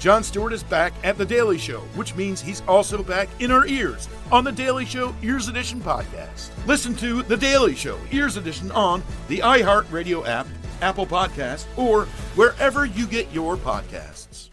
Jon Stewart is back at The Daily Show, which means he's also back in our ears on The Daily Show Ears Edition podcast. Listen to The Daily Show Ears Edition on the iHeartRadio app, Apple Podcasts, or wherever you get your podcasts.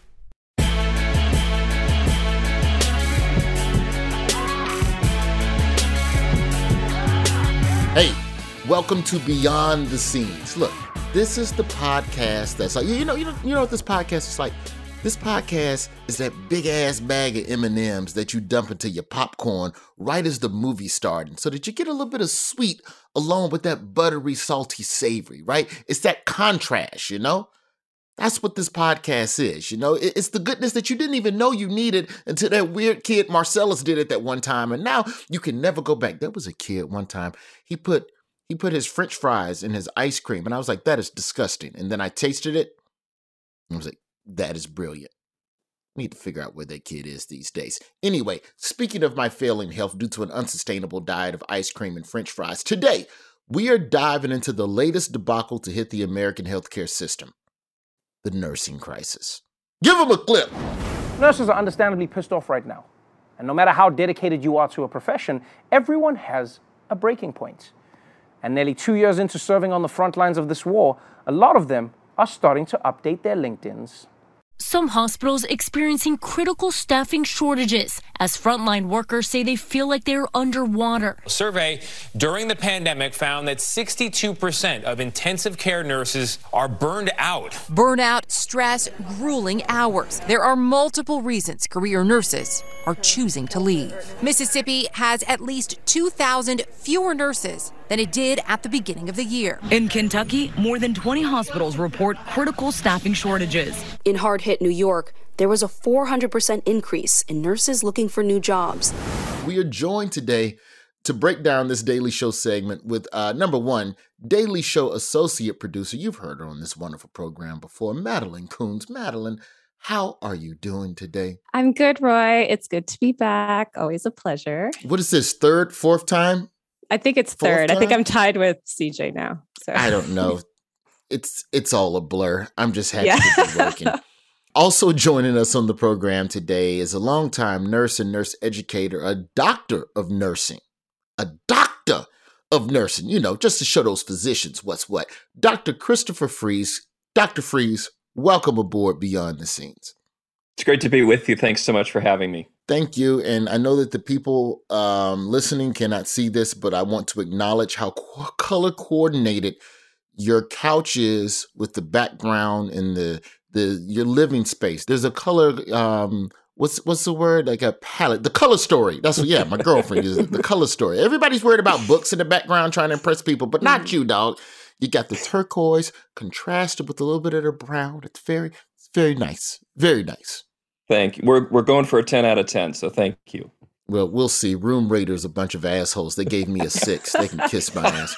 Hey, welcome to Beyond the Scenes. Look, this is the podcast that's like, you know what this podcast is like? This podcast is that big-ass bag of M&Ms that you dump into your popcorn right as the movie starting so that you get a little bit of sweet along with that buttery, salty, savory, right? It's that contrast, you know? That's what this podcast is, you know? It's the goodness that you didn't even know you needed until that weird kid Marcellus did it that one time, and now you can never go back. There was a kid one time, he put his French fries in his ice cream, and I was like, that is disgusting. And then I tasted it, and I was like, that is brilliant. I need to figure out where that kid is these days. Anyway, speaking of my failing health due to an unsustainable diet of ice cream and French fries, today we are diving into the latest debacle to hit the American healthcare system, the nursing crisis. Give them a clip. Nurses are understandably pissed off right now. And no matter how dedicated you are to a profession, everyone has a breaking point. And nearly 2 years into serving on the front lines of this war, a lot of them are starting to update their LinkedIns. Some hospitals experiencing critical staffing shortages as frontline workers say they feel like they're underwater. A survey during the pandemic found that 62% of intensive care nurses are burned out. Burnout, stress, grueling hours. There are multiple reasons career nurses are choosing to leave. Mississippi has at least 2,000 fewer nurses than it did at the beginning of the year. In Kentucky, more than 20 hospitals report critical staffing shortages. In hard-hit New York, there was a 400% increase in nurses looking for new jobs. We are joined today to break down this Daily Show segment with, number one, Daily Show associate producer. You've heard her on this wonderful program before, Madeline Coons. Madeline, how are you doing today? I'm good, Roy. It's good to be back. Always a pleasure. What is this, third, fourth time? I think it's third. I think I'm tied with CJ now. So I don't know. It's all a blur. I'm just happy to be working. Also joining us on the program today is a longtime nurse and nurse educator, a doctor of nursing. A doctor of nursing, you know, just to show those physicians what's what. Dr. Christopher Freeze. Dr. Freeze, welcome aboard Beyond the Scenes. It's great to be with you. Thanks so much for having me. Thank you. And I know that the people listening cannot see this, but I want to acknowledge how color coordinated your couch is with the background and your living space. There's a color, what's the word? Like a palette. The color story. That's what, yeah, my girlfriend is the color story. Everybody's worried about books in the background trying to impress people, but not you, dog. You got the turquoise contrasted with a little bit of the brown. It's very nice. Very nice. Thank you. We're going for a 10 out of 10, so thank you. Well, we'll see. Room Raiders, a bunch of assholes. They gave me a 6. They can kiss my ass.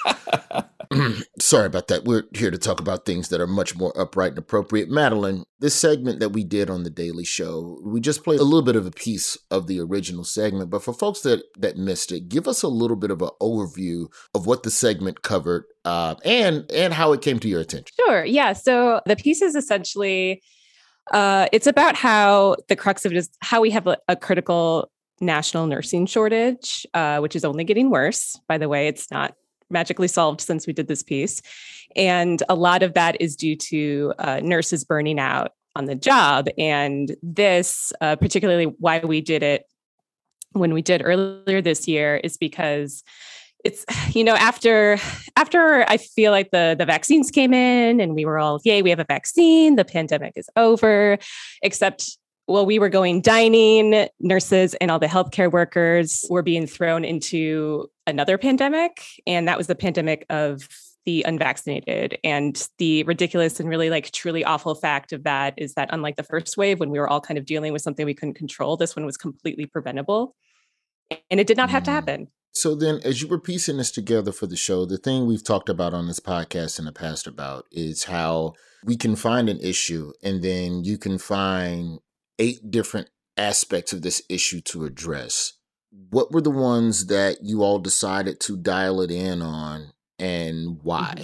Sorry about that. We're here to talk about things that are much more upright and appropriate. Madeline, this segment that we did on The Daily Show, we just played a little bit of a piece of the original segment. But for folks that missed it, give us a little bit of an overview of what the segment covered and how it came to your attention. Sure. Yeah. So the piece is essentially, it's about how the crux of it is how we have a critical national nursing shortage, which is only getting worse. By the way, it's not magically solved since we did this piece. And a lot of that is due to nurses burning out on the job. And this, particularly why we did it when we did earlier this year, is because it's, after I feel like the vaccines came in and we were all, yay, we have a vaccine, the pandemic is over, except we were going dining, nurses and all the healthcare workers were being thrown into another pandemic. And that was the pandemic of the unvaccinated. And the ridiculous and really truly awful fact of that is that unlike the first wave, when we were all kind of dealing with something we couldn't control, this one was completely preventable. And it did not have to happen. So then as you were piecing this together for the show, the thing we've talked about on this podcast in the past about is how we can find an issue and then you can find 8 different aspects of this issue to address. What were the ones that you all decided to dial it in on and why?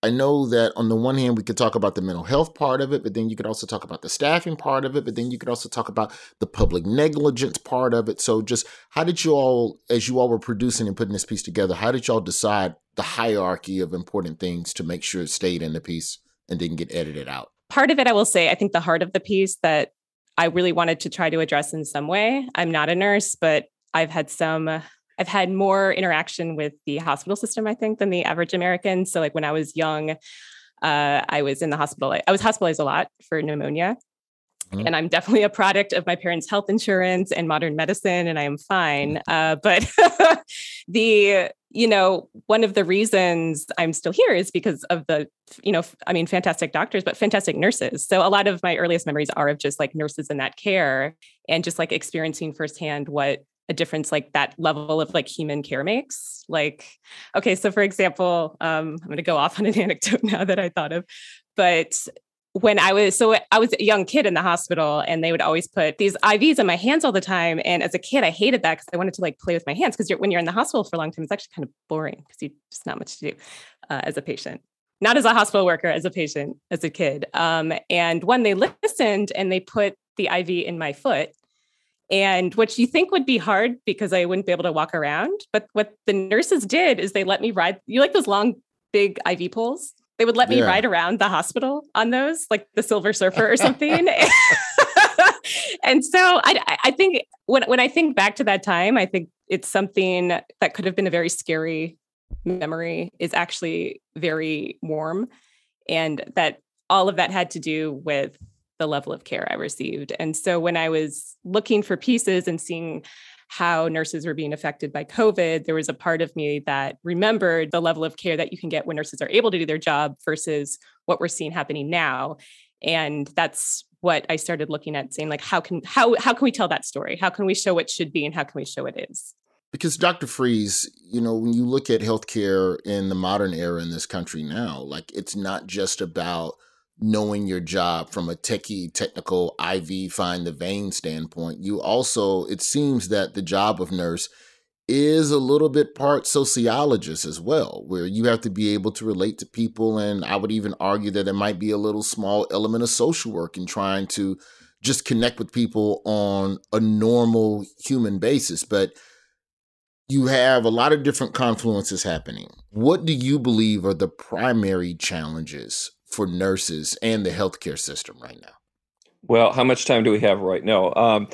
I know that on the one hand, we could talk about the mental health part of it, but then you could also talk about the staffing part of it, but then you could also talk about the public negligence part of it. So just how did you all, as you all were producing and putting this piece together, how did y'all decide the hierarchy of important things to make sure it stayed in the piece and didn't get edited out? Part of it, I will say, I think the heart of the piece that I really wanted to try to address in some way. I'm not a nurse, but I've had more interaction with the hospital system, I think, than the average American. So like when I was young, I was in the hospital. I was hospitalized a lot for pneumonia. Mm-hmm. And I'm definitely a product of my parents' health insurance and modern medicine, and I am fine. But one of the reasons I'm still here is because of the, fantastic doctors, but fantastic nurses. So a lot of my earliest memories are of just like nurses in that care and just like experiencing firsthand what a difference like that level of like human care makes. Like, okay, so for example, I'm going to go off on an anecdote now that I thought of, but when I was a young kid in the hospital and they would always put these IVs in my hands all the time. And as a kid, I hated that because I wanted to like play with my hands, because when you're in the hospital for a long time, it's actually kind of boring because you just not much to do as a patient, not as a hospital worker, as a patient, as a kid. And when they listened and they put the IV in my foot, and what you think would be hard because I wouldn't be able to walk around. But what the nurses did is they let me ride, you like those long, big IV poles? They would let me ride around the hospital on those, like the Silver Surfer or something. And so I think when I think back to that time, I think it's something that could have been a very scary memory is actually very warm. And that all of that had to do with the level of care I received. And so when I was looking for pieces and seeing how nurses were being affected by COVID, there was a part of me that remembered the level of care that you can get when nurses are able to do their job versus what we're seeing happening now. And that's what I started looking at, saying like, how can we tell that story? How can we show what should be and how can we show it is? Because Dr. Freeze, when you look at healthcare in the modern era in this country now, like it's not just about knowing your job from a technical IV find the vein standpoint. You also, it seems that the job of nurse is a little bit part sociologist as well, where you have to be able to relate to people. And I would even argue that there might be a little small element of social work in trying to just connect with people on a normal human basis. But you have a lot of different confluences happening. What do you believe are the primary challenges for nurses and the healthcare system right now? Well, how much time do we have right now?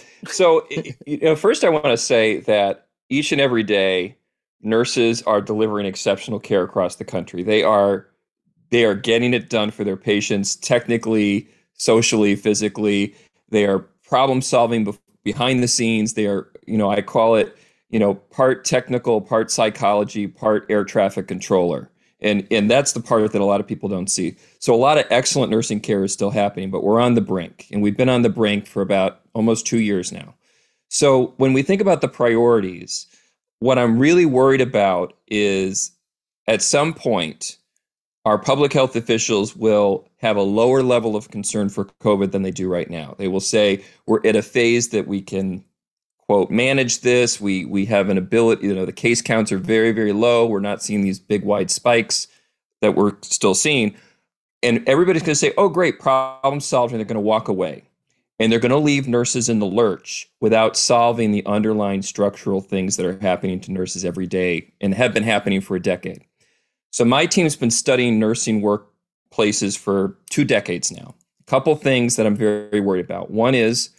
First I want to say that each and every day, nurses are delivering exceptional care across the country. They are getting it done for their patients, technically, socially, physically. They are problem solving behind the scenes. They are, I call it, part technical, part psychology, part air traffic controller. And that's the part that a lot of people don't see. So a lot of excellent nursing care is still happening, but we're on the brink. And we've been on the brink for about almost 2 years now. So when we think about the priorities, what I'm really worried about is at some point, our public health officials will have a lower level of concern for COVID than they do right now. They will say, we're at a phase that we can, quote, manage this. We have an ability, the case counts are very, very low. We're not seeing these big wide spikes that we're still seeing. And everybody's going to say, oh, great, problem solved, and they're going to walk away. And they're going to leave nurses in the lurch without solving the underlying structural things that are happening to nurses every day and have been happening for a decade. So my team's been studying nursing workplaces for 2 decades now. A couple things that I'm very worried about. One is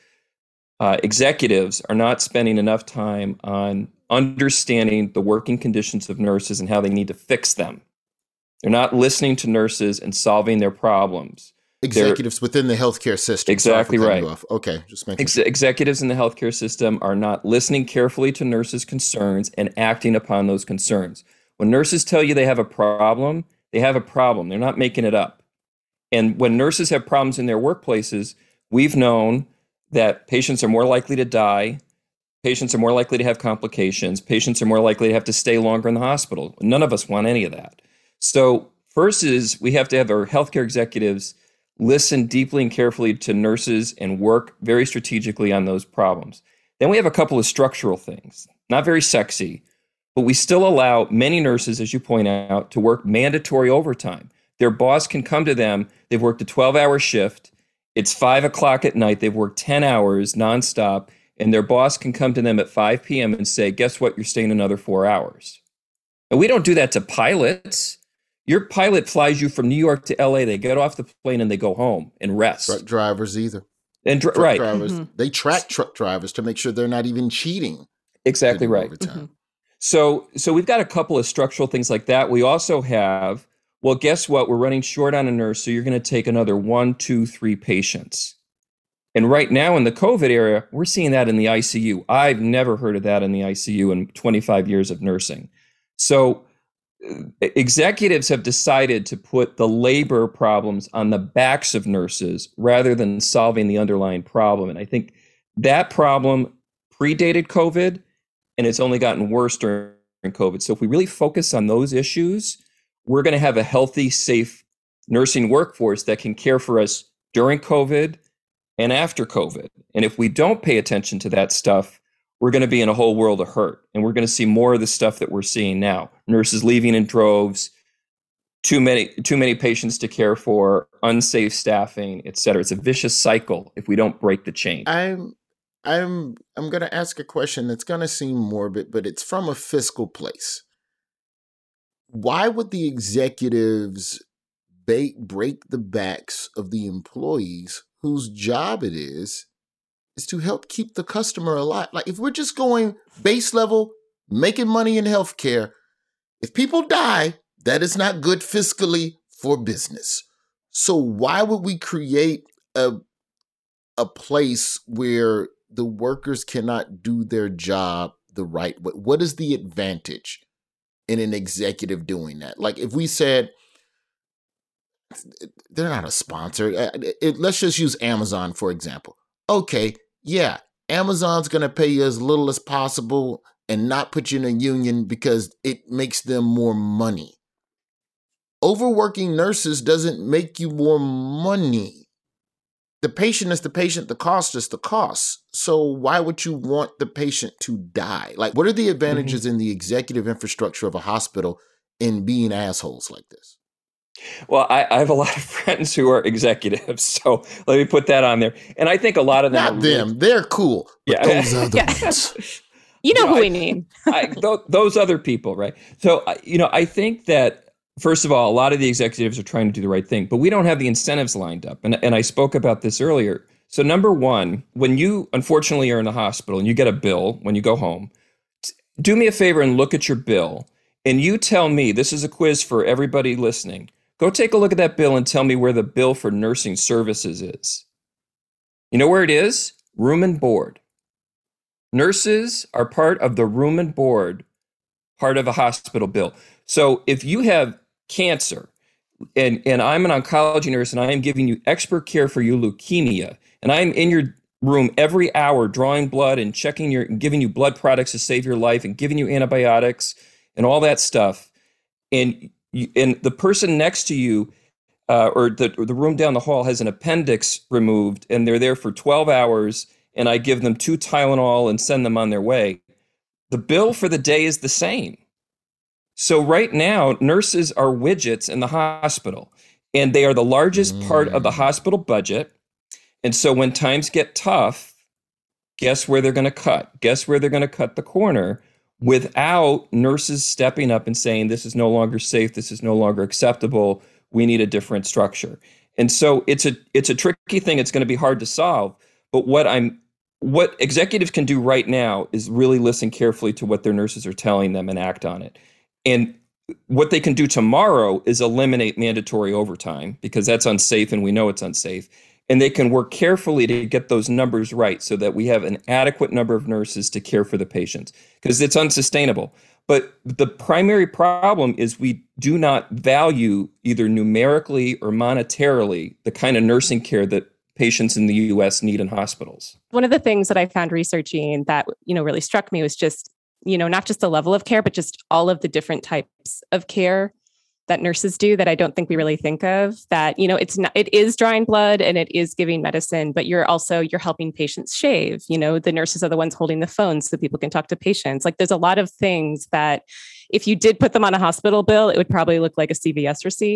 executives are not spending enough time on understanding the working conditions of nurses and how they need to fix them. They're not listening to nurses and solving their problems. Executives within the healthcare system. Exactly right. Okay, just making sure. Executives in the healthcare system are not listening carefully to nurses' concerns and acting upon those concerns. When nurses tell you they have a problem, they have a problem. They're not making it up. And when nurses have problems in their workplaces, we've known that patients are more likely to die, patients are more likely to have complications, patients are more likely to have to stay longer in the hospital. None of us want any of that. So first is we have to have our healthcare executives listen deeply and carefully to nurses and work very strategically on those problems. Then we have a couple of structural things, not very sexy, but we still allow many nurses, as you point out, to work mandatory overtime. their boss can come to them. They've worked a 12-hour shift. It's 5 o'clock at night. They've worked 10 hours nonstop. And their boss can come to them at 5 p.m. and say, guess what? You're staying another 4 hours. And we don't do that to pilots. Your pilot flies you from New York to LA. They get off the plane and they go home and rest. Truck drivers either. And truck right. drivers, they track truck drivers to make sure they're not even cheating. Exactly right. So we've got a couple of structural things like that. We also have, well, guess what? We're running short on a nurse, so you're going to take another 1, 2, 3 patients. And right now in the COVID era, we're seeing that in the ICU. I've never heard of that in the ICU in 25 years of nursing. So executives have decided to put the labor problems on the backs of nurses rather than solving the underlying problem. And I think that problem predated COVID, and it's only gotten worse during COVID. So if we really focus on those issues, we're going to have a healthy, safe nursing workforce that can care for us during COVID and after COVID. And if we don't pay attention to that stuff, we're going to be in a whole world of hurt. And we're going to see more of the stuff that we're seeing now. Nurses leaving in droves, too many patients to care for, unsafe staffing, et cetera. It's a vicious cycle if we don't break the chain. I'm going to ask a question that's going to seem morbid, but it's from a fiscal place. Why would the executives break the backs of the employees whose job it is to help keep the customer alive? Like, if we're just going base level, making money in healthcare, if people die, that is not good fiscally for business. So why would we create a place where the workers cannot do their job the right way? What is the advantage in an executive doing that? Like, if we said, they're not a sponsor. Let's just use Amazon, for example. Okay, yeah, Amazon's going to pay you as little as possible and not put you in a union because it makes them more money. Overworking nurses doesn't make you more money. The patient is the patient, the cost is the cost. So why would you want the patient to die? Like, what are the advantages in the executive infrastructure of a hospital in being assholes like this? Well, I have a lot of friends who are executives, so let me put that on there. And I think a lot of them... Not them. They're cool. But those other ones. You know who we mean. Those other people, right? So, I think that, first of all, a lot of the executives are trying to do the right thing, but we don't have the incentives lined up. And I spoke about this earlier. So number one, when you unfortunately are in the hospital and you get a bill when you go home, do me a favor and look at your bill. And you tell me, this is a quiz for everybody listening, go take a look at that bill and tell me where the bill for nursing services is. You know where it is? Room and board. Nurses are part of the room and board, part of a hospital bill. So if you have cancer and I'm an oncology nurse and I am giving you expert care for your leukemia, and I'm in your room every hour drawing blood and giving you blood products to save your life and giving you antibiotics and all that stuff, and the person next to you or the room down the hall has an appendix removed and they're there for 12 hours and I give them 2 Tylenol and send them on their way, the bill for the day is the same. So right now, nurses are widgets in the hospital, and they are the largest part of the hospital budget. And so when times get tough, guess where they're going to cut? Guess where they're going to cut the corner without nurses stepping up and saying, this is no longer safe, this is no longer acceptable, we need a different structure. And so it's a tricky thing. It's going to be hard to solve. But what executives can do right now is really listen carefully to what their nurses are telling them and act on it. And what they can do tomorrow is eliminate mandatory overtime, because that's unsafe and we know it's unsafe. And they can work carefully to get those numbers right so that we have an adequate number of nurses to care for the patients, because it's unsustainable. But the primary problem is we do not value either numerically or monetarily the kind of nursing care that patients in the U.S. need in hospitals. One of the things that I found researching that, really struck me was just, not just the level of care, but just all of the different types of care that nurses do that I don't think we really think of. That, it is drawing blood and it is giving medicine, but you're helping patients shave. The nurses are the ones holding the phone so people can talk to patients. Like, there's a lot of things that if you did put them on a hospital bill, it would probably look like a CVS receipt.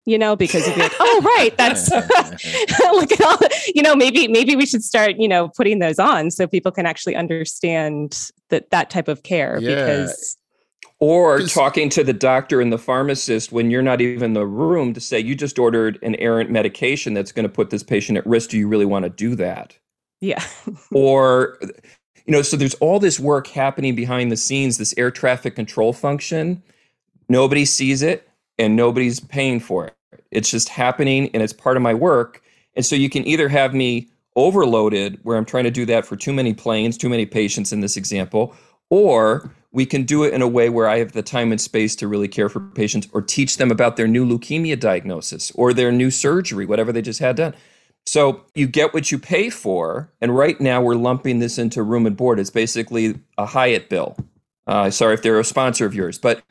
because you'd be like, oh, right, that's look at all, maybe we should start, putting those on so people can actually understand that type of care. Or talking to the doctor and the pharmacist when you're not even in the room to say, you just ordered an errant medication that's going to put this patient at risk. Do you really want to do that? Yeah. Or, so there's all this work happening behind the scenes, this air traffic control function. Nobody sees it and nobody's paying for it. It's just happening and it's part of my work. And so you can either have me overloaded where I'm trying to do that for too many planes, too many patients in this example, or we can do it in a way where I have the time and space to really care for patients or teach them about their new leukemia diagnosis or their new surgery, whatever they just had done. So you get what you pay for. And right now we're lumping this into room and board. It's basically a Hyatt bill. Sorry if they're a sponsor of yours, but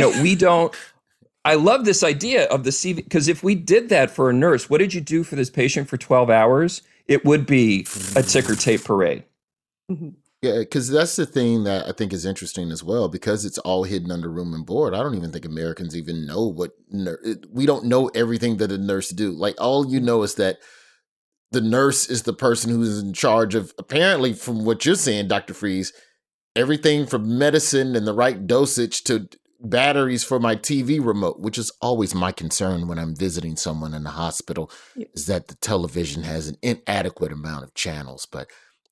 I love this idea of the CV, because if we did that for a nurse, what did you do for this patient for 12 hours? It would be a ticker tape parade. Mm-hmm. Yeah, because that's the thing that I think is interesting as well, because it's all hidden under room and board. I don't even think Americans even know we don't know everything that a nurse do. Like, all you know is that the nurse is the person who's in charge of, apparently from what you're saying, Dr. Freeze, everything from medicine and the right dosage to batteries for my TV remote, which is always my concern when I'm visiting someone in the hospital, is that the television has an inadequate amount of channels. But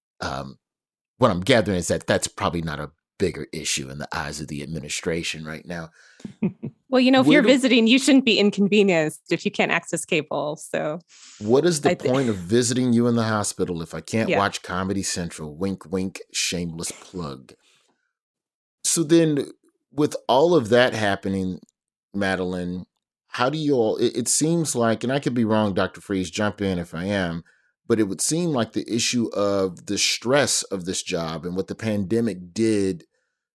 what I'm gathering is that that's probably not a bigger issue in the eyes of the administration right now. Well, if you're visiting, you shouldn't be inconvenienced if you can't access cable. So what is the point of visiting you in the hospital if I can't watch Comedy Central? Wink, wink, shameless plug. So then, with all of that happening, Madeline, how do you all, it seems like, and I could be wrong, Dr. Freeze, jump in if I am, but it would seem like the issue of the stress of this job and what the pandemic did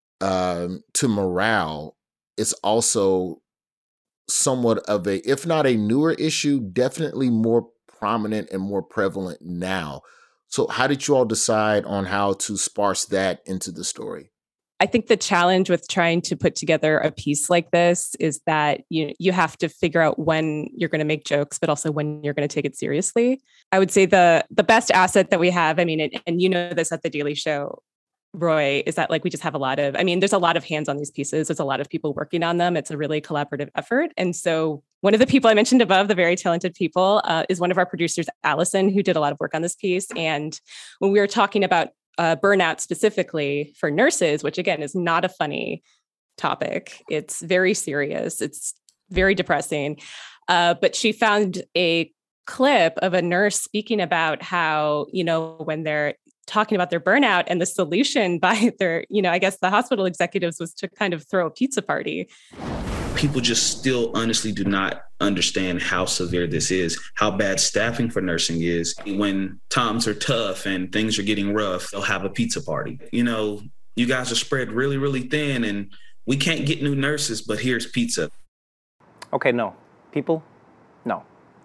to morale is also somewhat of a, if not a newer issue, definitely more prominent and more prevalent now. So how did you all decide on how to sparse that into the story? I think the challenge with trying to put together a piece like this is that you have to figure out when you're going to make jokes, but also when you're going to take it seriously. I would say the best asset that we have, and this at The Daily Show, Roy, is that we just have there's a lot of hands on these pieces. There's a lot of people working on them. It's a really collaborative effort. And so one of the people I mentioned above, the very talented people, is one of our producers, Allison, who did a lot of work on this piece. And when we were talking about burnout specifically for nurses, which again is not a funny topic. It's very serious. It's very depressing. But she found a clip of a nurse speaking about how, when they're talking about their burnout, and the solution by their, I guess the hospital executives was to kind of throw a pizza party. People just still honestly do not understand how severe this is, how bad staffing for nursing is. When times are tough and things are getting rough, they'll have a pizza party. You guys are spread really, really thin and we can't get new nurses, but here's pizza. Okay, no. People, no.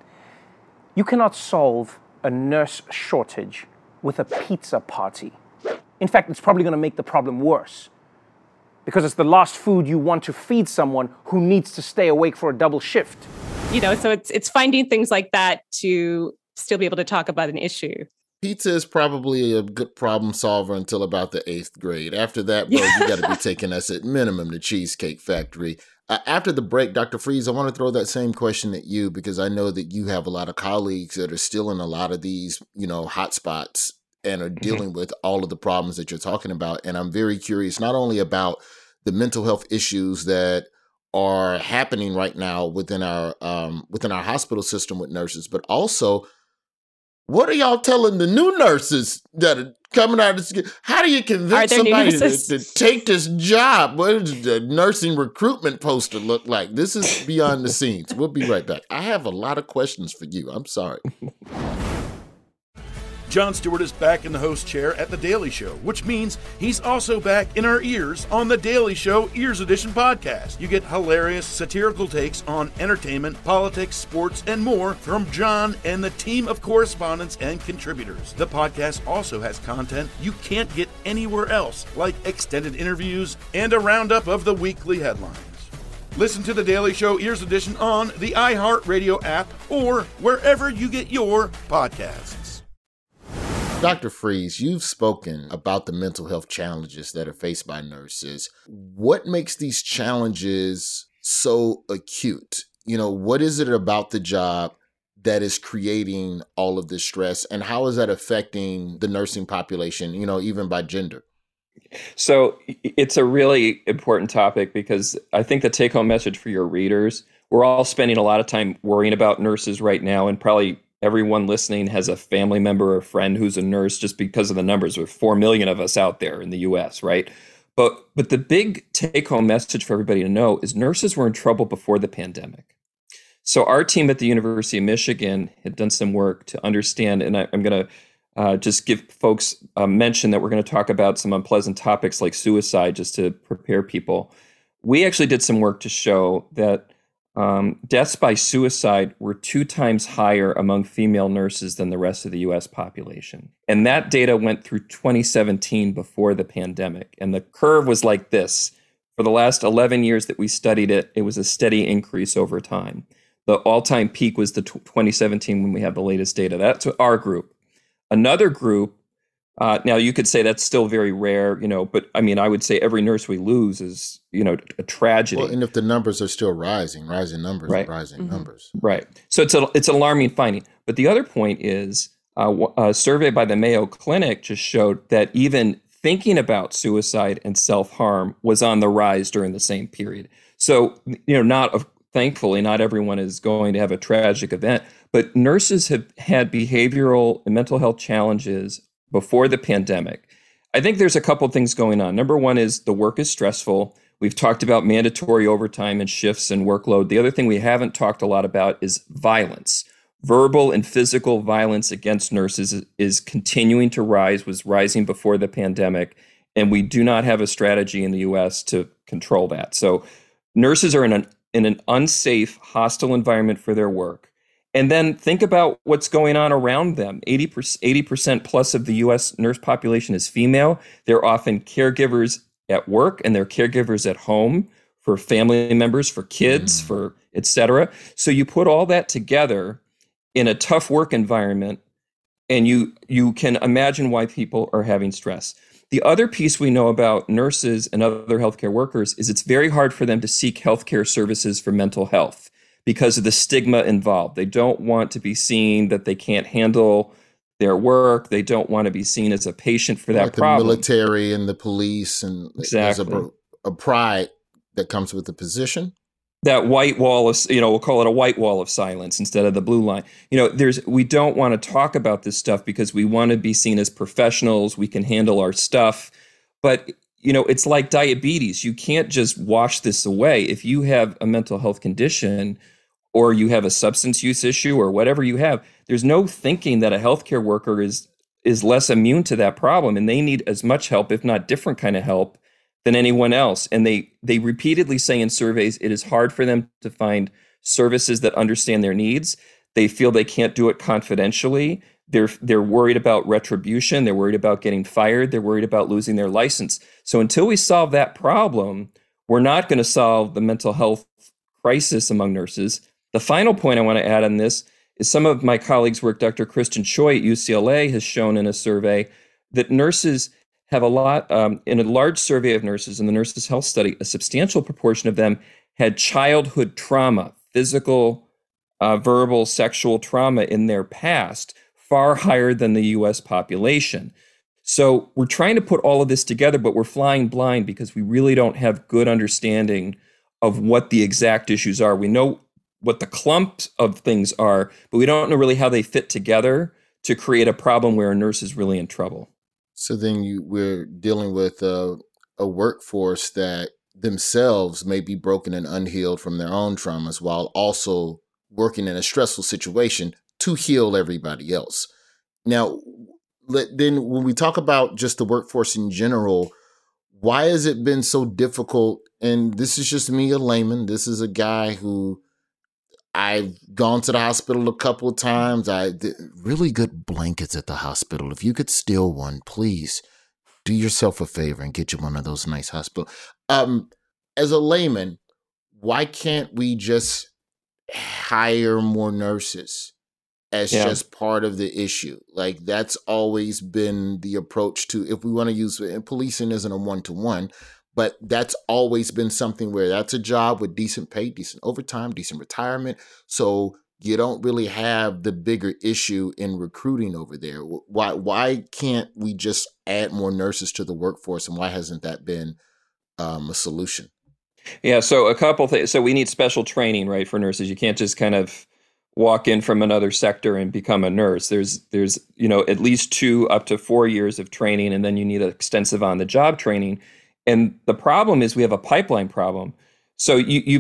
You cannot solve a nurse shortage with a pizza party. In fact, it's probably going to make the problem worse, because it's the last food you want to feed someone who needs to stay awake for a double shift. So it's finding things like that to still be able to talk about an issue. Pizza is probably a good problem solver until about the 8th grade. After that, bro, you got to be taking us at minimum to Cheesecake Factory. After the break, Dr. Freeze, I want to throw that same question at you, because I know that you have a lot of colleagues that are still in a lot of these, hot spots and are dealing with all of the problems that you're talking about. And I'm very curious, not only about the mental health issues that are happening right now within our hospital system with nurses, but also, what are y'all telling the new nurses that are coming out of school? How do you convince somebody to take this job? What does the nursing recruitment poster look like? This is Beyond the Scenes. We'll be right back. I have a lot of questions for you. I'm sorry. Jon Stewart is back in the host chair at The Daily Show, which means he's also back in our ears on The Daily Show Ears Edition podcast. You get hilarious, satirical takes on entertainment, politics, sports, and more from Jon and the team of correspondents and contributors. The podcast also has content you can't get anywhere else, like extended interviews and a roundup of the weekly headlines. Listen to The Daily Show Ears Edition on the iHeartRadio app or wherever you get your podcasts. Dr. Freeze, you've spoken about the mental health challenges that are faced by nurses. What makes these challenges so acute? You know, what is it about the job that is creating all of this stress, and how is that affecting the nursing population, you know, even by gender? So it's a really important topic because I think the take-home message for your readers, we're all spending a lot of time worrying about nurses right now, and probably everyone listening has a family member or friend who's a nurse just because of the numbers. There are 4 million of us out there in the US, right? But the big take-home message for everybody to know is nurses were in trouble before the pandemic. So our team at the University of Michigan had done some work to understand, and I'm going to just give folks a mention that we're going to talk about some unpleasant topics like suicide just to prepare people. We actually did some work to show that deaths by suicide were 2 times higher among female nurses than the rest of the U.S. population. And that data went through 2017 before the pandemic. And the curve was like this. For the last 11 years that we studied it, it was a steady increase over time. The all-time peak was the 2017 when we have the latest data. That's our group. Another group, now you could say that's still very rare, you know, but I mean, I would say every nurse we lose is, you know, a tragedy. Well, and if the numbers are still rising numbers, right. rising numbers. Right. So it's an alarming finding. But the other point is a survey by the Mayo Clinic just showed that even thinking about suicide and self-harm was on the rise during the same period. So, you know, thankfully, not everyone is going to have a tragic event, but nurses have had behavioral and mental health challenges before the pandemic. I think there's a couple of things going on. Number one is the work is stressful. We've talked about mandatory overtime and shifts and workload. The other thing we haven't talked a lot about is violence. Verbal and physical violence against nurses is continuing to rise, was rising before the pandemic, and we do not have a strategy in the U.S. to control that. So nurses are in an unsafe, hostile environment for their work. And then think about what's going on around them. 80% plus of the U.S. nurse population is female. They're often caregivers at work and they're caregivers at home for family members, for kids, for et cetera. So you put all that together in a tough work environment, and you can imagine why people are having stress. The other piece we know about nurses and other healthcare workers is it's very hard for them to seek healthcare services for mental health because of the stigma involved. They don't want to be seen that they can't handle their work. They don't want to be seen as a patient for that problem. The military and the police, and exactly. There's a pride that comes with the position. That white wall of, you know, we'll call it a white wall of silence instead of the blue line. You know, we don't want to talk about this stuff because we want to be seen as professionals. We can handle our stuff. But, you know, it's like diabetes. You can't just wash this away. If you have a mental health condition or you have a substance use issue or whatever you have, there's no thinking that a healthcare worker is less immune to that problem. And they need as much help, if not different kind of help, than anyone else. And they repeatedly say in surveys, it is hard for them to find services that understand their needs. They feel they can't do it confidentially. They're worried about retribution. They're worried about getting fired. They're worried about losing their license. So until we solve that problem, we're not going to solve the mental health crisis among nurses. The final point I want to add on this is some of my colleagues' work. Dr. Kristen Choi at UCLA has shown in a survey that nurses have a lot, in a large survey of nurses in the Nurses' Health Study, a substantial proportion of them had childhood trauma, physical, verbal, sexual trauma in their past, far higher than the US population. So we're trying to put all of this together, but we're flying blind because we really don't have good understanding of what the exact issues are. We know what the clumps of things are, but we don't know really how they fit together to create a problem where a nurse is really in trouble. So then we're dealing with a workforce that themselves may be broken and unhealed from their own traumas while also working in a stressful situation to heal everybody else. Now, then when we talk about just the workforce in general, why has it been so difficult? And this is just me, a layman. This is a guy who I've gone to the hospital a couple of times. Really good blankets at the hospital. If you could steal one, please do yourself a favor and get you one of those nice hospitals. As a layman, why can't we just hire more nurses as just part of the issue? Like, that's always been the approach to, if we want to use, and policing isn't a one-to-one, but that's always been something where that's a job with decent pay, decent overtime, decent retirement. So you don't really have the bigger issue in recruiting over there. Why can't we just add more nurses to the workforce, and why hasn't that been a solution? Yeah, so a couple things. So we need special training, right, for nurses. You can't just kind of walk in from another sector and become a nurse. There's at least 2 up to 4 years of training, and then you need extensive on-the-job training. And the problem is we have a pipeline problem. So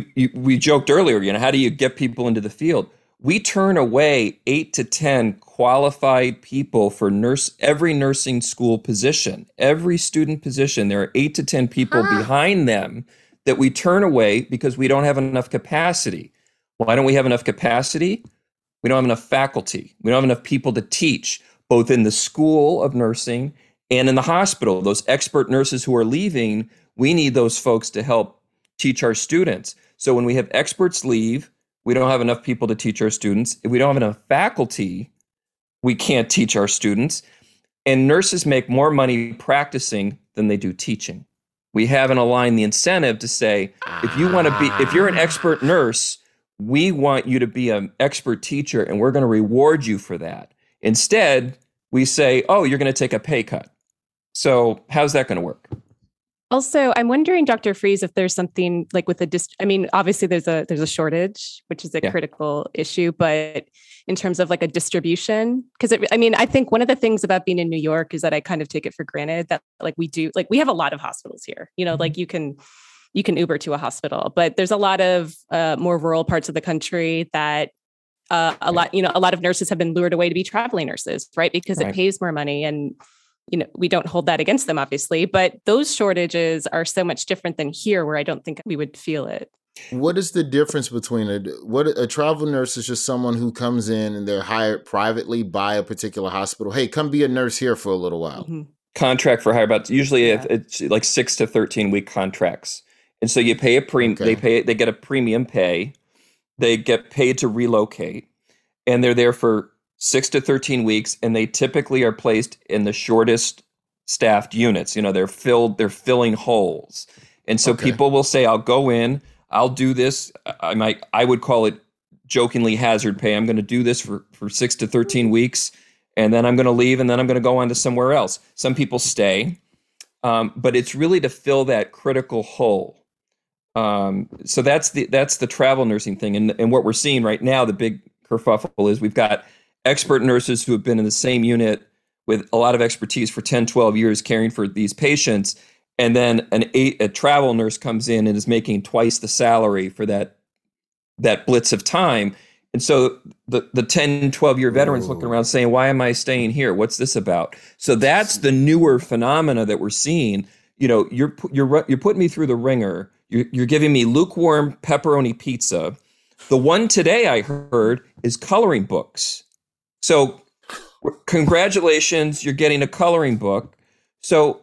we joked earlier, how do you get people into the field? We turn away 8 to 10 qualified people for every nursing school position, every student position. There are 8 to 10 people behind them that we turn away because we don't have enough capacity. Why don't we have enough capacity? We don't have enough faculty. We don't have enough people to teach, both in the school of nursing and in the hospital. Those expert nurses who are leaving, we need those folks to help teach our students. So when we have experts leave, we don't have enough people to teach our students. If we don't have enough faculty, we can't teach our students. And nurses make more money practicing than they do teaching. We haven't aligned the incentive to say, if you're an expert nurse, we want you to be an expert teacher, and we're going to reward you for that. Instead, we say, oh, you're going to take a pay cut. So how's that going to work? Also, I'm wondering, Dr. Freeze, if there's something like with obviously there's a shortage, which is a critical issue, but in terms of like a distribution, because I think one of the things about being in New York is that I kind of take it for granted that we have a lot of hospitals here, like you can Uber to a hospital, but there's a lot of more rural parts of the country that a lot of nurses have been lured away to be traveling nurses, right? Because it pays more money, and we don't hold that against them, obviously, but those shortages are so much different than here, where I don't think we would feel it. What is the difference between a travel nurse is just someone who comes in and they're hired privately by a particular hospital. Hey, come be a nurse here for a little while. Mm-hmm. Contract for hire, but usually it's like 6 to 13 week contracts. And so you pay a premium, they get a premium pay, they get paid to relocate, and they're there for 6 to 13 weeks, and they typically are placed in the shortest staffed units. They're filling holes. And so people will say, I'll go in, I'll do this. I would call it jokingly hazard pay. I'm going to do this for 6 to 13 weeks, and then I'm going to leave, and then I'm going to go on to somewhere else. Some people stay, but it's really to fill that critical hole. So that's the travel nursing thing. And what we're seeing right now, the big kerfuffle is we've got expert nurses who have been in the same unit with a lot of expertise for 10, 12 years caring for these patients. And then a travel nurse comes in and is making twice the salary for that blitz of time. And so the 10, 12-year veterans looking around saying, why am I staying here? What's this about? So that's the newer phenomena that we're seeing. You're putting me through the ringer. You're giving me lukewarm pepperoni pizza. The one today I heard is coloring books. So congratulations, you're getting a coloring book. So,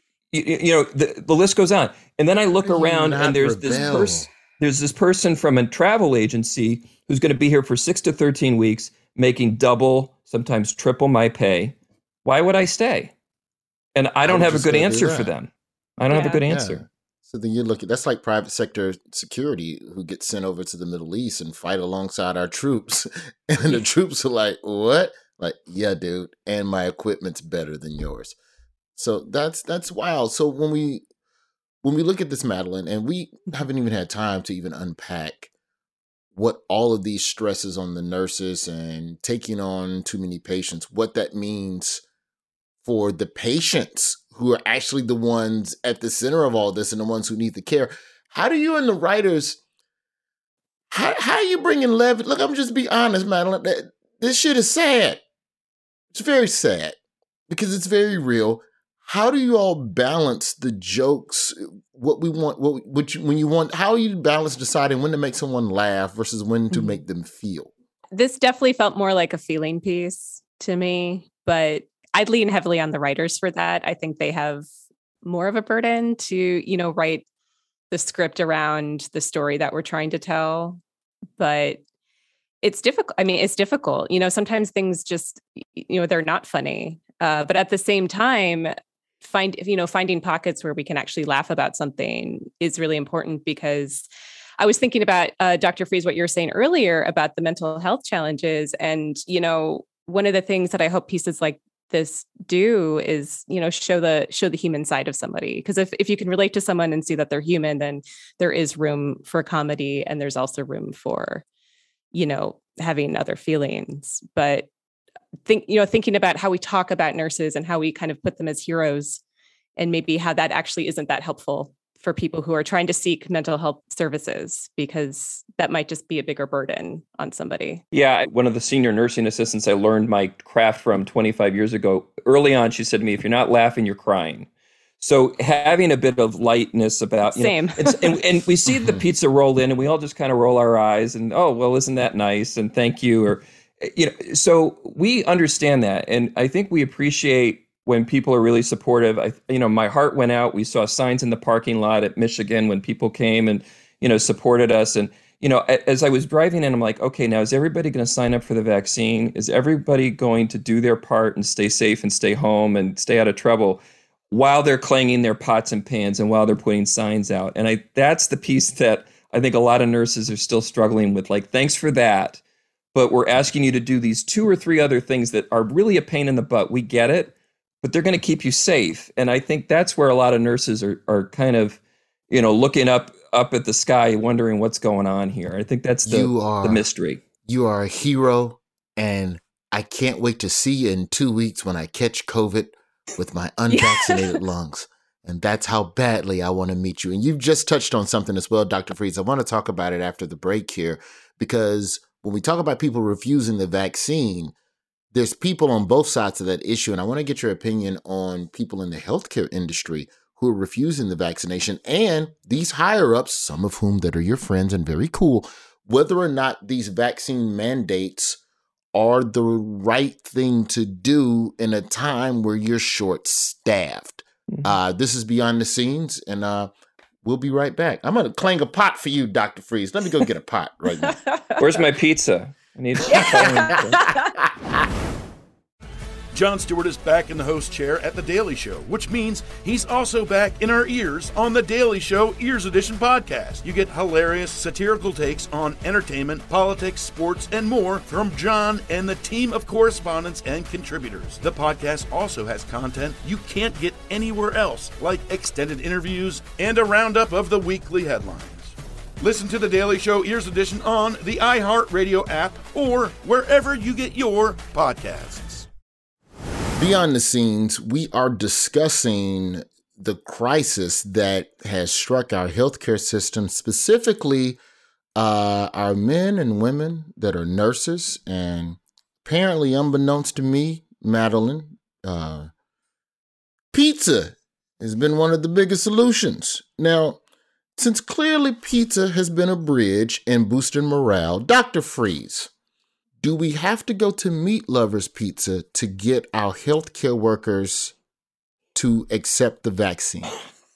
the list goes on. And then I look around and there's this person from a travel agency who's going to be here for 6 to 13 weeks, making double, sometimes triple my pay. Why would I stay? And I don't have a good answer for them. I don't have a good answer. Yeah. So then you look at, that's like private sector security who gets sent over to the Middle East and fight alongside our troops. And the troops are like, what? Like, yeah, dude. And my equipment's better than yours. So that's wild. So when we look at this, Madeline, and we haven't even had time to even unpack what all of these stresses on the nurses and taking on too many patients, what that means for the patients who are actually the ones at the center of all this and the ones who need the care. How do you and the writers, how are you bringing levity? Look, I'm just be honest, Madeline. This shit is sad. It's very sad because it's very real. How do you all balance the jokes? What we want, when you want, how are you balance deciding when to make someone laugh versus when to make them feel? This definitely felt more like a feeling piece to me, but I'd lean heavily on the writers for that. I think they have more of a burden to, write script around the story that we're trying to tell. But it's difficult. I mean, it's difficult. Sometimes things just, they're not funny. But at the same time, finding pockets where we can actually laugh about something is really important, because I was thinking about, Dr. Freeze, what you were saying earlier about the mental health challenges. And, one of the things that I hope pieces like this do is, show the human side of somebody. Because if you can relate to someone and see that they're human, then there is room for comedy, and there's also room for, having other feelings. But thinking about how we talk about nurses and how we kind of put them as heroes, and maybe how that actually isn't that helpful for people who are trying to seek mental health services, because that might just be a bigger burden on somebody. Yeah, one of the senior nursing assistants I learned my craft from 25 years ago, early on, she said to me, if you're not laughing, you're crying. So having a bit of lightness about, Same. and we see the pizza roll in and we all just kind of roll our eyes and, oh, well, isn't that nice? And thank you. Or, so we understand that. And I think we appreciate when people are really supportive. My heart went out. We saw signs in the parking lot at Michigan when people came and, supported us. And, as I was driving in, I'm like, okay, now is everybody going to sign up for the vaccine? Is everybody going to do their part and stay safe and stay home and stay out of trouble while they're clanging their pots and pans and while they're putting signs out? And that's the piece that I think a lot of nurses are still struggling with. Like, thanks for that, but we're asking you to do these 2 or 3 other things that are really a pain in the butt. We get it, but they're going to keep you safe. And I think that's where a lot of nurses are kind of, looking up at the sky, wondering what's going on here. I think that's the mystery. You are a hero, and I can't wait to see you in 2 weeks when I catch COVID with my unvaccinated lungs. And that's how badly I want to meet you. And you've just touched on something as well, Dr. Freeze. I want to talk about it after the break here, because when we talk about people refusing the vaccine, there's people on both sides of that issue. And I want to get your opinion on people in the healthcare industry who are refusing the vaccination, and these higher ups, some of whom that are your friends and very cool, whether or not these vaccine mandates are the right thing to do in a time where you're short-staffed. This is Beyond the Scenes, and we'll be right back. I'm going to clang a pot for you, Dr. Freeze. Let me go get a pot right now. Where's my pizza? I need Jon Stewart is back in the host chair at The Daily Show, which means he's also back in our ears on The Daily Show Ears Edition podcast. You get hilarious, satirical takes on entertainment, politics, sports, and more from Jon and the team of correspondents and contributors. The podcast also has content you can't get anywhere else, like extended interviews and a roundup of the weekly headlines. Listen to The Daily Show Ears Edition on the iHeartRadio app or wherever you get your podcasts. Beyond the Scenes, we are discussing the crisis that has struck our healthcare system, specifically our men and women that are nurses. And apparently, unbeknownst to me, Madeline, pizza has been one of the biggest solutions. Now, since clearly pizza has been a bridge in boosting morale, Dr. Freeze, do we have to go to Meat Lovers Pizza to get our healthcare workers to accept the vaccine?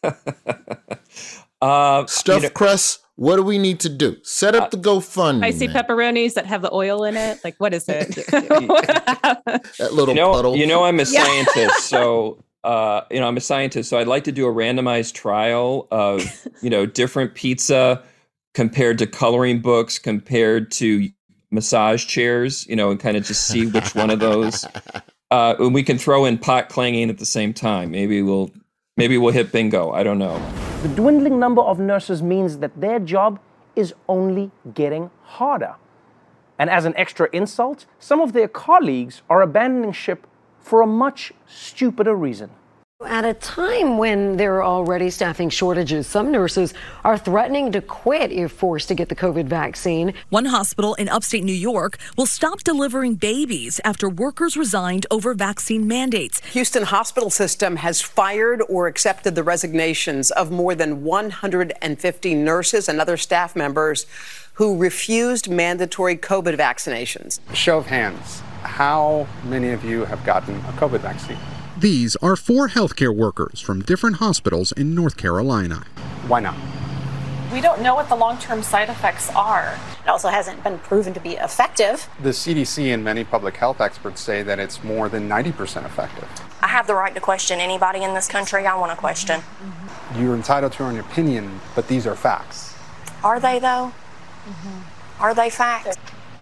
Stuffed crust, what do we need to do? Set up the GoFundMe. I see pepperonis that have the oil in it. Like, what is it? That little puddle. I'm a scientist, so I'm a scientist, so I'd like to do a randomized trial of, different pizza compared to coloring books, compared to massage chairs, and kind of just see which one of those. And we can throw in pot clanging at the same time. Maybe we'll hit bingo. I don't know. The dwindling number of nurses means that their job is only getting harder. And as an extra insult, some of their colleagues are abandoning ship for a much stupider reason. At a time when there are already staffing shortages, some nurses are threatening to quit if forced to get the COVID vaccine. One hospital in upstate New York will stop delivering babies after workers resigned over vaccine mandates. Houston hospital system has fired or accepted the resignations of more than 150 nurses and other staff members who refused mandatory COVID vaccinations. Show of hands, how many of you have gotten a COVID vaccine? These are 4 healthcare workers from different hospitals in North Carolina. Why not? We don't know what the long-term side effects are. It also hasn't been proven to be effective. The CDC and many public health experts say that it's more than 90% effective. I have the right to question anybody in this country I want to question. You're entitled to an opinion, but these are facts. Are they, though? Are they facts?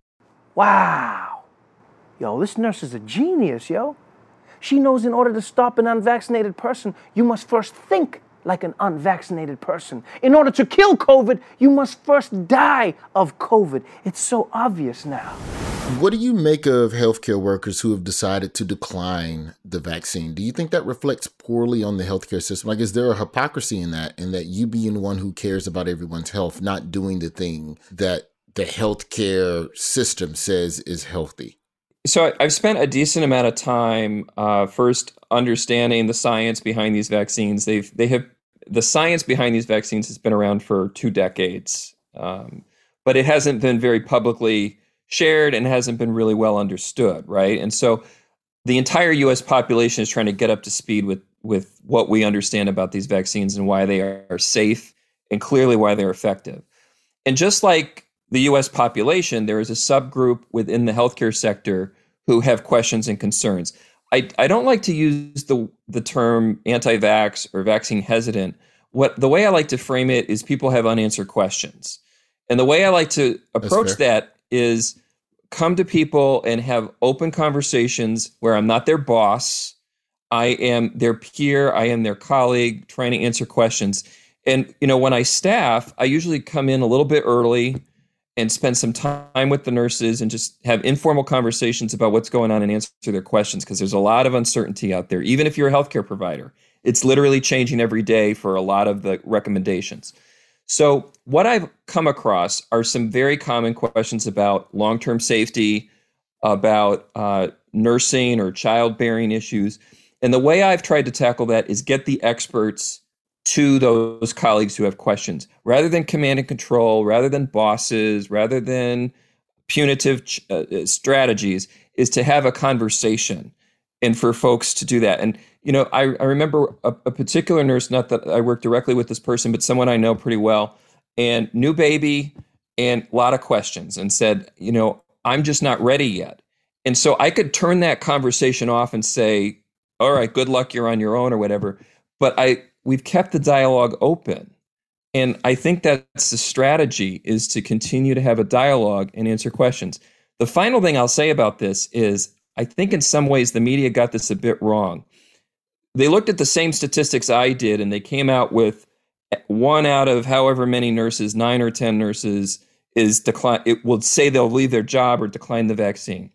Wow. Yo, this nurse is a genius, yo. She knows in order to stop an unvaccinated person, you must first think like an unvaccinated person. In order to kill COVID, you must first die of COVID. It's so obvious now. What do you make of healthcare workers who have decided to decline the vaccine? Do you think that reflects poorly on the healthcare system? Like, is there a hypocrisy in that you being the one who cares about everyone's health, not doing the thing that the healthcare system says is healthy? So I've spent a decent amount of time first understanding the science behind these vaccines. The science behind these vaccines has been around for 2 decades, but it hasn't been very publicly shared and hasn't been really well understood, right? And so the entire U.S. population is trying to get up to speed with what we understand about these vaccines and why they are safe and clearly why they're effective. And just like the U.S. population, there is a subgroup within the healthcare sector who have questions and concerns. I don't like to use the term anti-vax or vaccine hesitant. The way I like to frame it is people have unanswered questions. And the way I like to approach that is come to people and have open conversations where I'm not their boss. I am their peer. I am their colleague trying to answer questions. And, when I staff, I usually come in a little bit early and spend some time with the nurses and just have informal conversations about what's going on and answer their questions, because there's a lot of uncertainty out there. Even if you're a healthcare provider, it's literally changing every day for a lot of the recommendations. So what I've come across are some very common questions about long-term safety, about nursing or childbearing issues. And the way I've tried to tackle that is get the experts to those colleagues who have questions, rather than command and control, rather than bosses, rather than punitive strategies, is to have a conversation and for folks to do that. And, I remember a particular nurse, not that I work directly with this person, but someone I know pretty well, and new baby and a lot of questions, and said, I'm just not ready yet. And so I could turn that conversation off and say, all right, good luck, you're on your own or whatever. But we've kept the dialogue open. And I think that's the strategy, is to continue to have a dialogue and answer questions. The final thing I'll say about this is I think in some ways the media got this a bit wrong. They looked at the same statistics I did, and they came out with 1 out of however many nurses, 9 or 10 nurses, is decline. It will say they'll leave their job or decline the vaccine.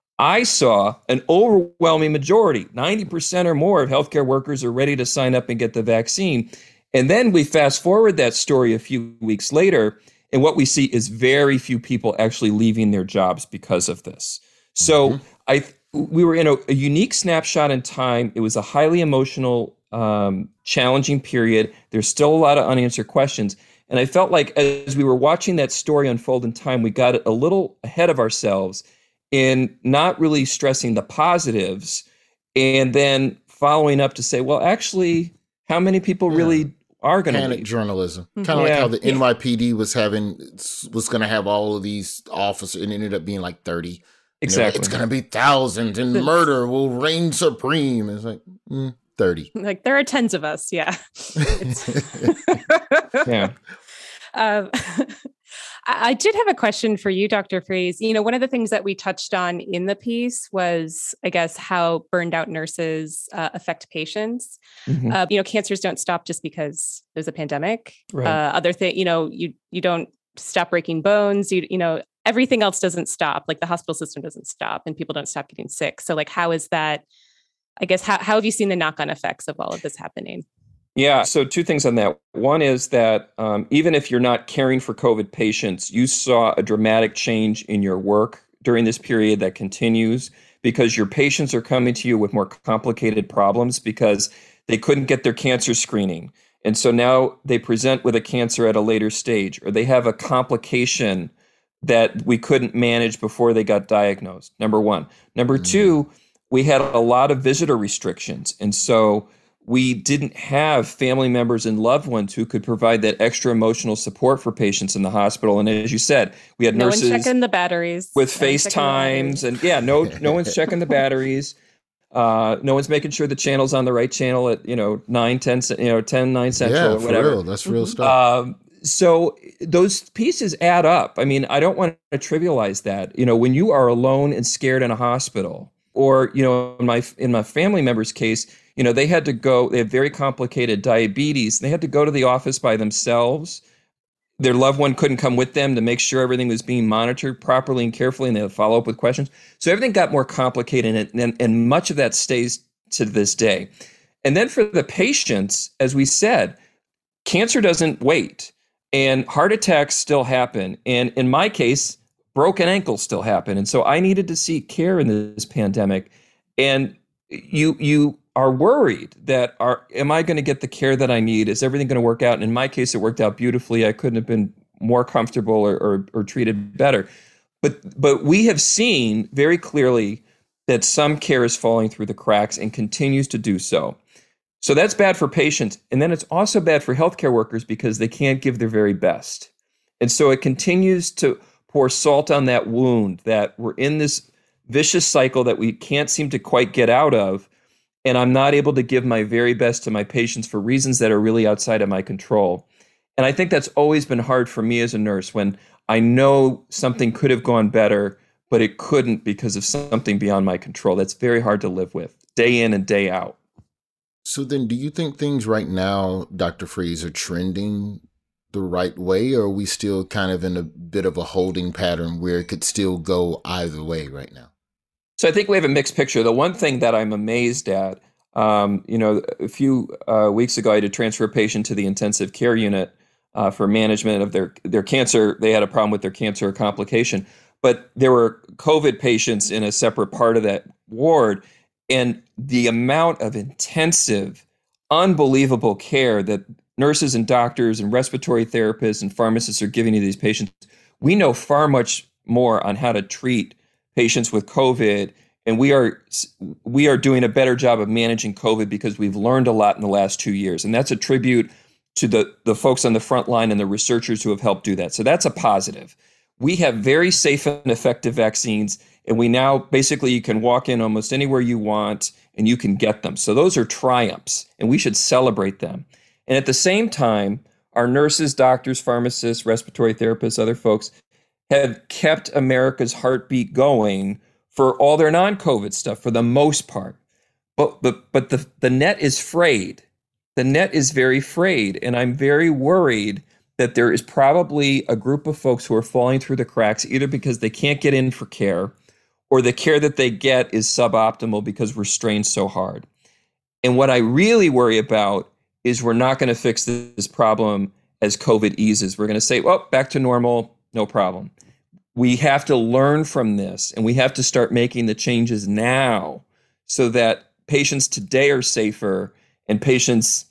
I saw an overwhelming majority, 90% or more of healthcare workers are ready to sign up and get the vaccine. And then we fast forward that story a few weeks later, and what we see is very few people actually leaving their jobs because of this. So we were in a unique snapshot in time. It was a highly emotional, challenging period. There's still a lot of unanswered questions. And I felt like as we were watching that story unfold in time, we got a little ahead of ourselves in not really stressing the positives and then following up to say, well, actually, how many people really are going to leave? Panic journalism. Kind of like how the NYPD was going to have all of these officers, and it ended up being like 30. Exactly. It's going to be thousands and murder will reign supreme. It's like 30. Like there are tens of us. Yeah. Yeah. I did have a question for you, Dr. Freeze. One of the things that we touched on in the piece was, I guess, how burned out nurses affect patients. Mm-hmm. Cancers don't stop just because there's a pandemic. Right. Other thing, you don't stop breaking bones. Everything else doesn't stop. Like the hospital system doesn't stop, and people don't stop getting sick. So, like, how is that? I guess how have you seen the knock-on effects of all of this happening? Yeah. So 2 things on that. One is that even if you're not caring for COVID patients, you saw a dramatic change in your work during this period that continues, because your patients are coming to you with more complicated problems because they couldn't get their cancer screening. And so now they present with a cancer at a later stage, or they have a complication that we couldn't manage before they got diagnosed. Number one. Number two, we had a lot of visitor restrictions. And so we didn't have family members and loved ones who could provide that extra emotional support for patients in the hospital. And as you said, we had nurses checking the batteries with FaceTimes, and no one's checking the batteries. No one's making sure the channel's on the right channel at 9, 10, 10, 9 central or whatever. Real. That's real stuff. So those pieces add up. I mean, I don't want to trivialize that. When you are alone and scared in a hospital, or in my family member's case, they had to go. They have very complicated diabetes. They had to go to the office by themselves. Their loved one couldn't come with them to make sure everything was being monitored properly and carefully, and they would follow up with questions. So everything got more complicated, and much of that stays to this day. And then for the patients, as we said, cancer doesn't wait, and heart attacks still happen. And in my case, broken ankles still happen. And so I needed to seek care in this pandemic. And you are worried that am I going to get the care that I need? Is everything going to work out? And in my case, it worked out beautifully. I couldn't have been more comfortable or treated better. But we have seen very clearly that some care is falling through the cracks and continues to do so. So that's bad for patients. And then it's also bad for healthcare workers because they can't give their very best. And so it continues to pour salt on that wound, that we're in this vicious cycle that we can't seem to quite get out of. And I'm not able to give my very best to my patients for reasons that are really outside of my control. And I think that's always been hard for me as a nurse, when I know something could have gone better, but it couldn't because of something beyond my control. That's very hard to live with, day in and day out. So then, do you think things right now, Dr. Freeze, are trending the right way, or are we still kind of in a bit of a holding pattern where it could still go either way right now? So I think we have a mixed picture. The one thing that I'm amazed at, a few weeks ago, I had to transfer a patient to the intensive care unit for management of their cancer. They had a problem with their cancer complication, but there were COVID patients in a separate part of that ward. And the amount of intensive, unbelievable care that nurses and doctors and respiratory therapists and pharmacists are giving to these patients, we know far much more on how to treat patients with COVID, and we are doing a better job of managing COVID because we've learned a lot in the last 2 years, and that's a tribute to the folks on the front line and the researchers who have helped do that. So that's a positive. We have very safe and effective vaccines, and we now basically you can walk in almost anywhere you want and you can get them. So those are triumphs, and we should celebrate them. And at the same time, our nurses, doctors, pharmacists, respiratory therapists, other folks have kept America's heartbeat going for all their non-COVID stuff for the most part. But the net is frayed. The net is very frayed. And I'm very worried that there is probably a group of folks who are falling through the cracks, either because they can't get in for care or the care that they get is suboptimal because we're strained so hard. And what I really worry about is we're not going to fix this problem as COVID eases. We're going to say, well, back to normal, no problem. We have to learn from this, and we have to start making the changes now so that patients today are safer and patients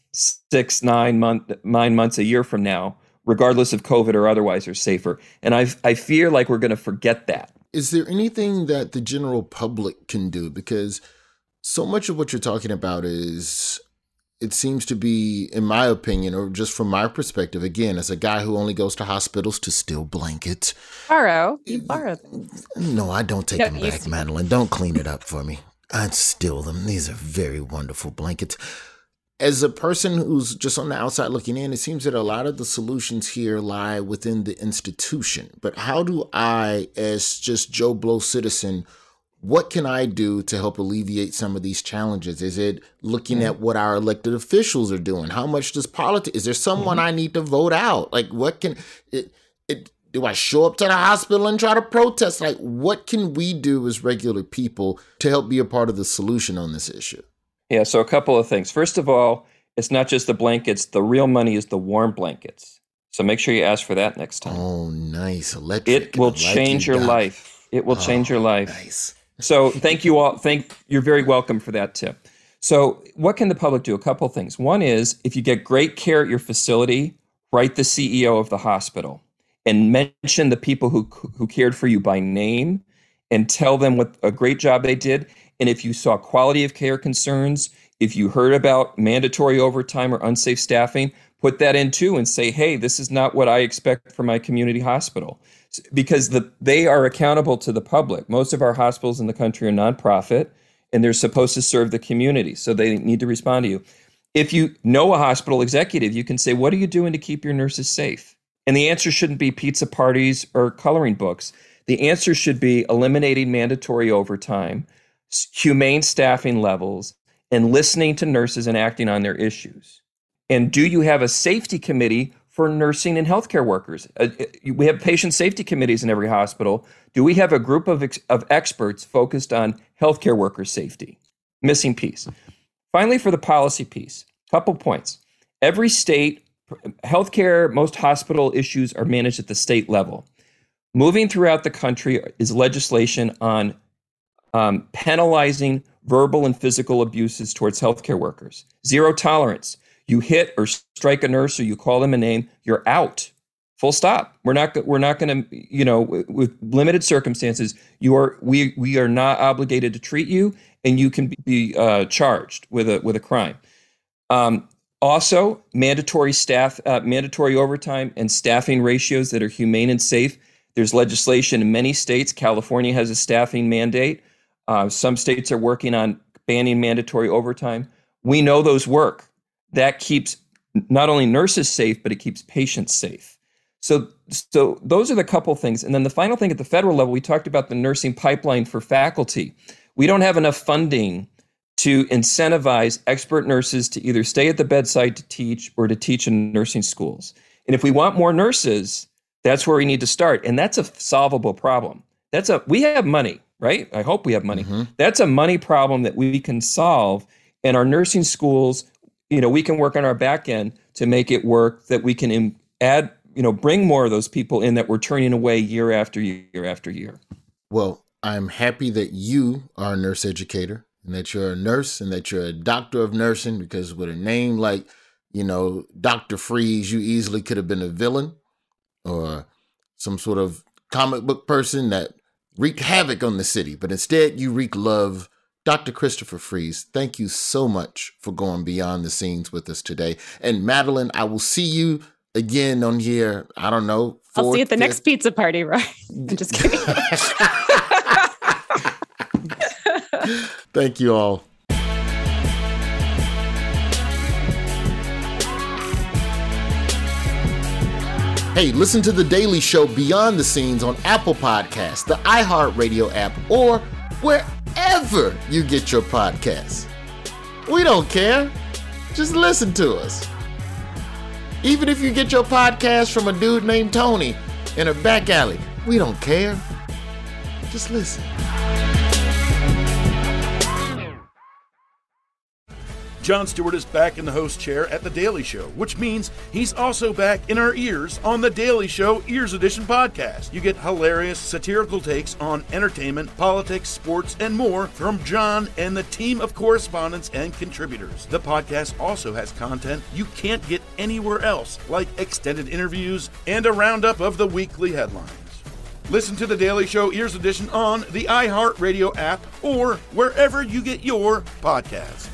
9 months, a year from now, regardless of COVID or otherwise, are safer. And I fear like we're going to forget that. Is there anything that the general public can do? Because so much of what you're talking about is, it seems to be, in my opinion, or just from my perspective, again, as a guy who only goes to hospitals to steal blankets. You borrow them. No, I don't take them back, Madeline. Don't clean it up for me. I'd steal them. These are very wonderful blankets. As a person who's just on the outside looking in, it seems that a lot of the solutions here lie within the institution. But how do I, as just Joe Blow citizen, what can I do to help alleviate some of these challenges? Is it looking at what our elected officials are doing? How much does politics? Is there someone I need to vote out? Like, what can do I show up to the hospital and try to protest? Like, what can we do as regular people to help be a part of the solution on this issue? Yeah, so a couple of things. First of all, it's not just the blankets. The real money is the warm blankets. So make sure you ask for that next time. Oh, nice. Electric. It will change your life. It will change your life. Nice. So thank you all. You're very welcome for that tip. So what can the public do? A couple of things. One is, if you get great care at your facility, write the CEO of the hospital and mention the people who cared for you by name and tell them what a great job they did. And if you saw quality of care concerns, if you heard about mandatory overtime or unsafe staffing, put that in too and say, hey, this is not what I expect from my community hospital. Because they are accountable to the public. Most of our hospitals in the country are nonprofit, and they're supposed to serve the community, so they need to respond to you. If you know a hospital executive, you can say, what are you doing to keep your nurses safe? And the answer shouldn't be pizza parties or coloring books. The answer should be eliminating mandatory overtime, humane staffing levels, and listening to nurses and acting on their issues. And do you have a safety committee for nursing and healthcare workers? We have patient safety committees in every hospital. Do we have a group of experts focused on healthcare worker safety? Missing piece. Finally, for the policy piece, couple points. Every state, healthcare, most hospital issues are managed at the state level. Moving throughout the country is legislation on penalizing verbal and physical abuses towards healthcare workers. Zero tolerance. You hit or strike a nurse or you call them a name, you're out. Full stop. We're not going to, with limited circumstances, we are not obligated to treat you, and you can be charged with a crime. Also, mandatory overtime and staffing ratios that are humane and safe. There's legislation in many states. California has a staffing mandate. Some states are working on banning mandatory overtime. We know those work. That keeps not only nurses safe, but it keeps patients safe. So those are the couple things. And then the final thing at the federal level, we talked about the nursing pipeline for faculty. We don't have enough funding to incentivize expert nurses to either stay at the bedside to teach or to teach in nursing schools. And if we want more nurses, that's where we need to start. And that's a solvable problem. We have money, right? I hope we have money. Mm-hmm. That's a money problem that we can solve. And our nursing schools, we can work on our back end to make it work, that we can add, bring more of those people in that we're turning away year after year after year. Well, I'm happy that you are a nurse educator and that you're a nurse and that you're a doctor of nursing, because with a name like, Dr. Freeze, you easily could have been a villain or some sort of comic book person that wreaked havoc on the city. But instead, you wreak love. Dr. Christopher Freeze, thank you so much for going beyond the scenes with us today. And Madeline, I will see you again on here, I don't know. I'll see you at the next pizza party, right? I'm just kidding. Thank you all. Hey, listen to The Daily Show Beyond the Scenes on Apple Podcasts, the iHeartRadio app, or wherever you get your podcasts. We don't care. Just listen to us. Even if you get your podcast from a dude named Tony in a back alley, we don't care. Just listen. Jon Stewart is back in the host chair at The Daily Show, which means he's also back in our ears on The Daily Show Ears Edition podcast. You get hilarious, satirical takes on entertainment, politics, sports, and more from Jon and the team of correspondents and contributors. The podcast also has content you can't get anywhere else, like extended interviews and a roundup of the weekly headlines. Listen to The Daily Show Ears Edition on the iHeartRadio app or wherever you get your podcasts.